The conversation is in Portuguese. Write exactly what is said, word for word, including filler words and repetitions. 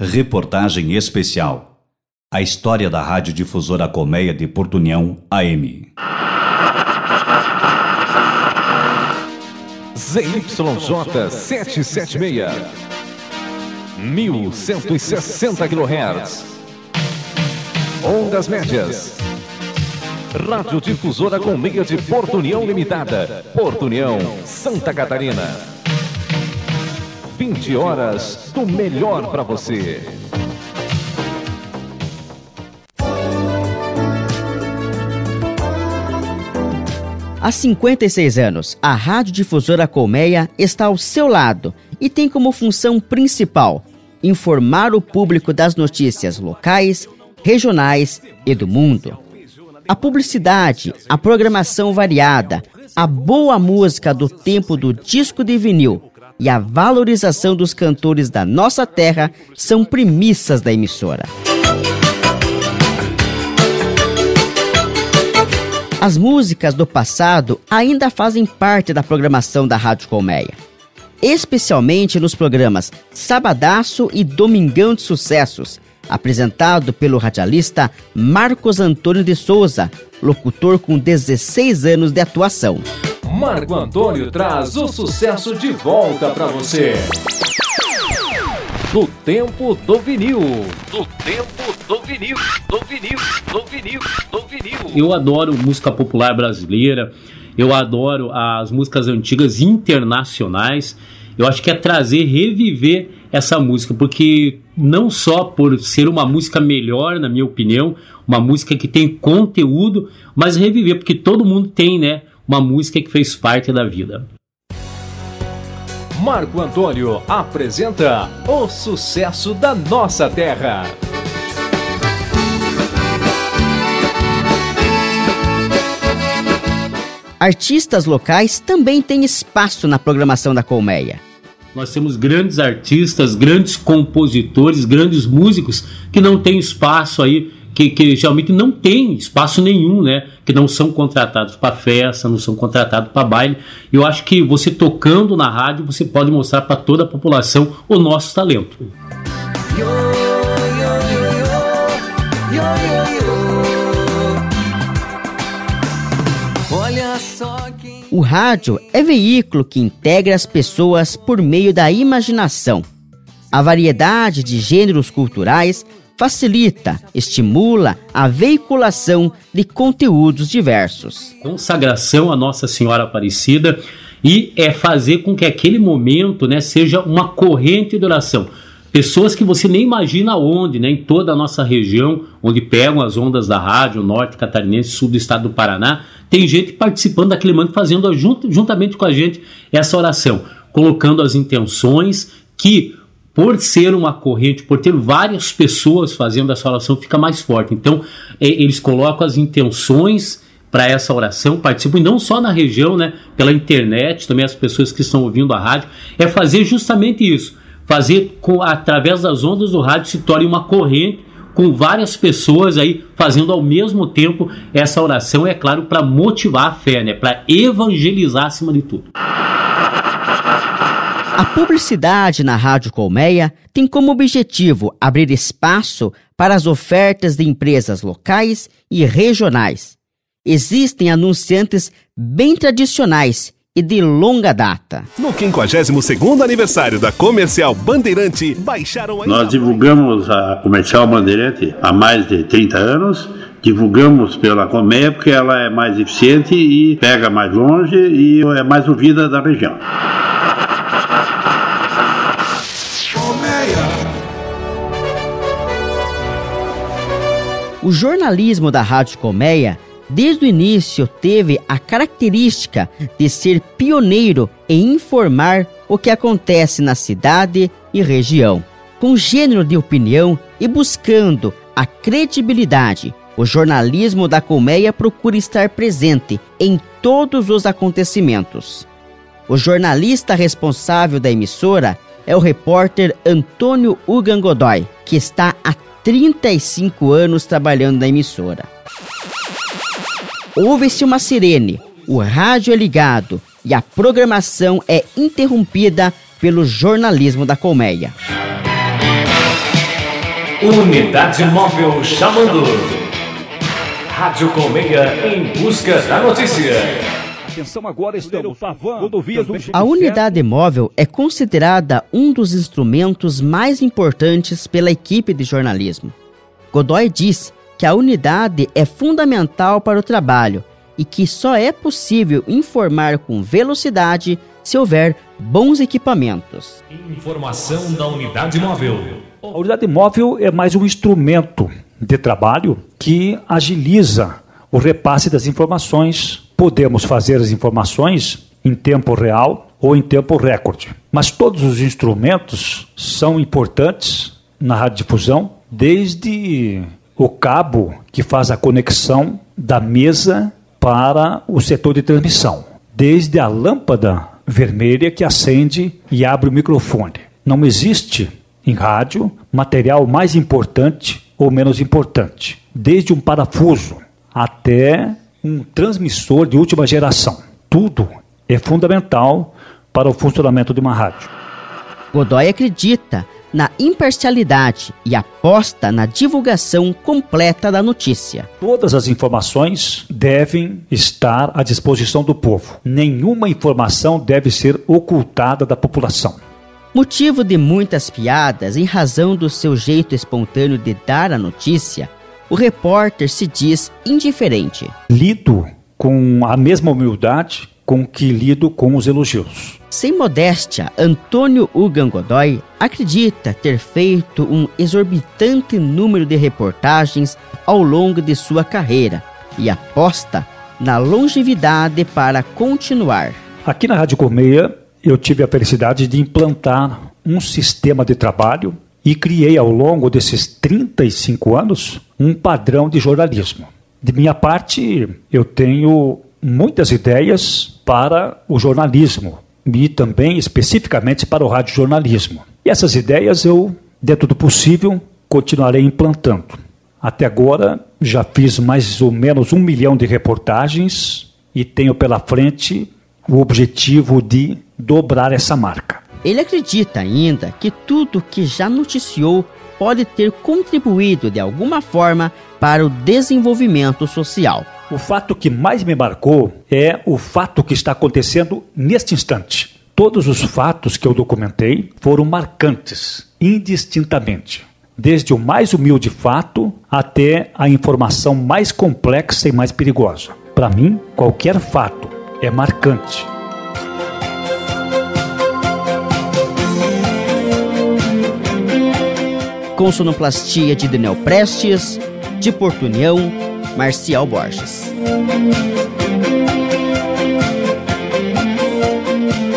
Reportagem especial. A história da Radiodifusora Colmeia de Porto União A M. Z Y J setecentos e setenta e seis, mil cento e sessenta quilohertz. Ondas médias. Radiodifusora Colmeia de Porto União Limitada, Porto União, Santa Catarina. vinte horas do melhor para você. Há cinquenta e seis anos, a Radiodifusora Colmeia está ao seu lado e tem como função principal informar o público das notícias locais, regionais e do mundo. A publicidade, a programação variada, a boa música do tempo do disco de vinil e a valorização dos cantores da nossa terra são premissas da emissora. As músicas do passado ainda fazem parte da programação da Rádio Colmeia, especialmente nos programas Sabadaço e Domingão de Sucessos, apresentado pelo radialista Marcos Antônio de Souza, locutor com dezesseis anos de atuação. Marco Antônio traz o sucesso de volta para você. Do tempo do vinil. Do tempo do vinil. Do vinil. Do vinil. Do vinil. Eu adoro música popular brasileira. Eu adoro as músicas antigas internacionais. Eu acho que é trazer, reviver essa música, porque não só por ser uma música melhor, na minha opinião, uma música que tem conteúdo, mas reviver, porque todo mundo tem, né, uma música que fez parte da vida. Marco Antônio apresenta o sucesso da nossa terra. Artistas locais também têm espaço na programação da Colmeia. Nós temos grandes artistas, grandes compositores, grandes músicos que não têm espaço aí, que, que geralmente não tem espaço nenhum, né? Que não são contratados para festa, não são contratados para baile. Eu acho que você tocando na rádio, você pode mostrar para toda a população o nosso talento. Olha só quem... O rádio é veículo que integra as pessoas por meio da imaginação. A variedade de gêneros culturais facilita, estimula a veiculação de conteúdos diversos. Consagração à Nossa Senhora Aparecida e é fazer com que aquele momento, né, seja uma corrente de oração. Pessoas que você nem imagina onde, né, em toda a nossa região, onde pegam as ondas da rádio, norte catarinense, sul do estado do Paraná, tem gente participando daquele momento, fazendo juntamente com a gente essa oração, colocando as intenções que, por ser uma corrente, por ter várias pessoas fazendo essa oração, fica mais forte. Então, é, eles colocam as intenções para essa oração, participam, e não só na região, né, pela internet, também as pessoas que estão ouvindo a rádio, é fazer justamente isso, fazer com, através das ondas do rádio, se torne uma corrente, com várias pessoas aí fazendo ao mesmo tempo essa oração, é claro, para motivar a fé, né, para evangelizar acima de tudo. A publicidade na Rádio Colmeia tem como objetivo abrir espaço para as ofertas de empresas locais e regionais. Existem anunciantes bem tradicionais e de longa data. No quinquagésimo segundo aniversário da Comercial Bandeirante, baixaram ainda... Nós divulgamos a Comercial Bandeirante há mais de trinta anos. Divulgamos pela Colmeia porque ela é mais eficiente e pega mais longe e é mais ouvida da região. O jornalismo da Rádio Colmeia, desde o início, teve a característica de ser pioneiro em informar o que acontece na cidade e região. Com gênero de opinião e buscando a credibilidade, o jornalismo da Colmeia procura estar presente em todos os acontecimentos. O jornalista responsável da emissora é o repórter Antônio Ugan Godoy, que está há trinta e cinco anos trabalhando na emissora. Ouve-se uma sirene, o rádio é ligado e a programação é interrompida pelo jornalismo da Colmeia. Unidade Móvel chamando. Rádio Colmeia em busca da notícia. Atenção, agora estamos rodovias. A unidade móvel é considerada um dos instrumentos mais importantes pela equipe de jornalismo. Godoy diz que a unidade é fundamental para o trabalho e que só é possível informar com velocidade se houver bons equipamentos. Informação da unidade móvel. A unidade móvel é mais um instrumento de trabalho que agiliza o repasse das informações. Podemos fazer as informações em tempo real ou em tempo recorde. Mas todos os instrumentos são importantes na radiodifusão, desde o cabo que faz a conexão da mesa para o setor de transmissão, desde a lâmpada vermelha que acende e abre o microfone. Não existe em rádio material mais importante ou menos importante, desde um parafuso até um transmissor de última geração. Tudo é fundamental para o funcionamento de uma rádio. Godoy acredita na imparcialidade e aposta na divulgação completa da notícia. Todas as informações devem estar à disposição do povo. Nenhuma informação deve ser ocultada da população. Motivo de muitas piadas em razão do seu jeito espontâneo de dar a notícia, o repórter se diz indiferente. Lido com a mesma humildade com que lido com os elogios. Sem modéstia, Antônio Ugan Godoy acredita ter feito um exorbitante número de reportagens ao longo de sua carreira e aposta na longevidade para continuar. Aqui na Rádio Colmeia, eu tive a felicidade de implantar um sistema de trabalho e criei ao longo desses trinta e cinco anos um padrão de jornalismo. De minha parte, eu tenho muitas ideias para o jornalismo e também especificamente para o radiojornalismo. E essas ideias eu, dentro do possível, continuarei implantando. Até agora já fiz mais ou menos um milhão de reportagens e tenho pela frente o objetivo de dobrar essa marca. Ele acredita ainda que tudo que já noticiou pode ter contribuído de alguma forma para o desenvolvimento social. O fato que mais me marcou é o fato que está acontecendo neste instante. Todos os fatos que eu documentei foram marcantes, indistintamente. Desde o mais humilde fato até a informação mais complexa e mais perigosa. Para mim, qualquer fato é marcante. Com sonoplastia de Daniel Prestes, de Porto União, Marcial Borges.